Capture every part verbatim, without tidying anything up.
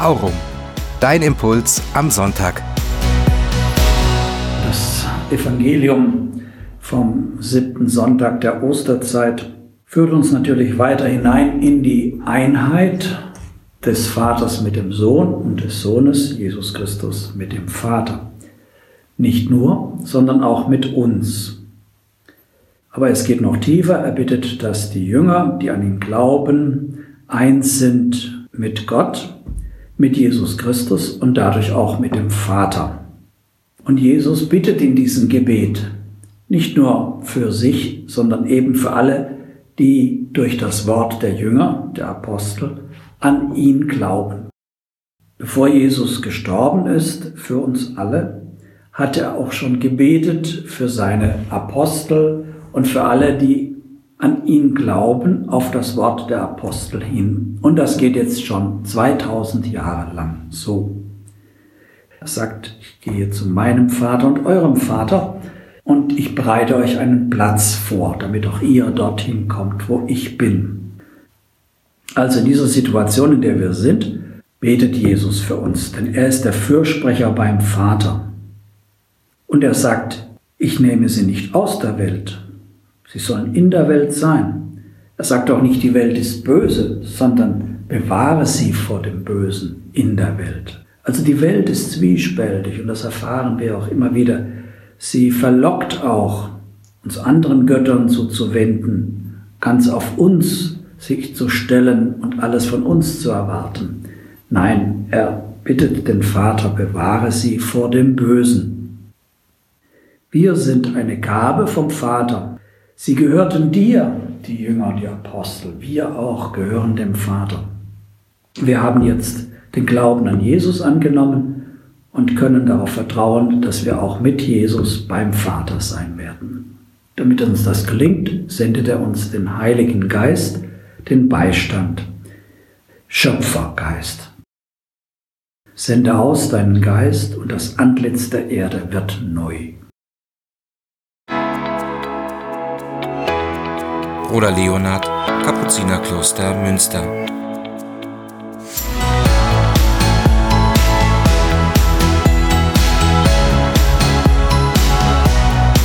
Aurum, dein Impuls am Sonntag. Das Evangelium vom siebten Sonntag der Osterzeit führt uns natürlich weiter hinein in die Einheit des Vaters mit dem Sohn und des Sohnes, Jesus Christus, mit dem Vater. Nicht nur, sondern auch mit uns. Aber es geht noch tiefer. Er bittet, dass die Jünger, die an ihn glauben, eins sind mit Gott, mit Jesus Christus und dadurch auch mit dem Vater. Und Jesus bittet in diesem Gebet nicht nur für sich, sondern eben für alle, die durch das Wort der Jünger, der Apostel, an ihn glauben. Bevor Jesus gestorben ist für uns alle, hat er auch schon gebetet für seine Apostel und für alle, die an ihn glauben, auf das Wort der Apostel hin. Und das geht jetzt schon zweitausend Jahre lang so. Er sagt, ich gehe zu meinem Vater und eurem Vater und ich bereite euch einen Platz vor, damit auch ihr dorthin kommt, wo ich bin. Also in dieser Situation, in der wir sind, betet Jesus für uns, denn er ist der Fürsprecher beim Vater. Und er sagt, ich nehme sie nicht aus der Welt. Sie sollen in der Welt sein. Er sagt auch nicht, die Welt ist böse, sondern bewahre sie vor dem Bösen in der Welt. Also die Welt ist zwiespältig und das erfahren wir auch immer wieder. Sie verlockt auch, uns anderen Göttern zuzuwenden, ganz auf uns sich zu stellen und alles von uns zu erwarten. Nein, er bittet den Vater, bewahre sie vor dem Bösen. Wir sind eine Gabe vom Vater. Sie gehörten dir, die Jünger und die Apostel. Wir auch gehören dem Vater. Wir haben jetzt den Glauben an Jesus angenommen und können darauf vertrauen, dass wir auch mit Jesus beim Vater sein werden. Damit uns das gelingt, sendet er uns den Heiligen Geist, den Beistand, Schöpfergeist. Sende aus deinen Geist und das Antlitz der Erde wird neu. Bruder Leonhard, Kapuzinerkloster Münster.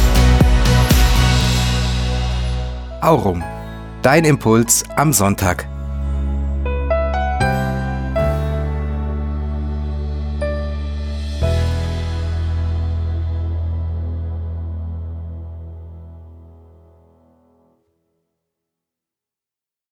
Aurum, dein Impuls am Sonntag.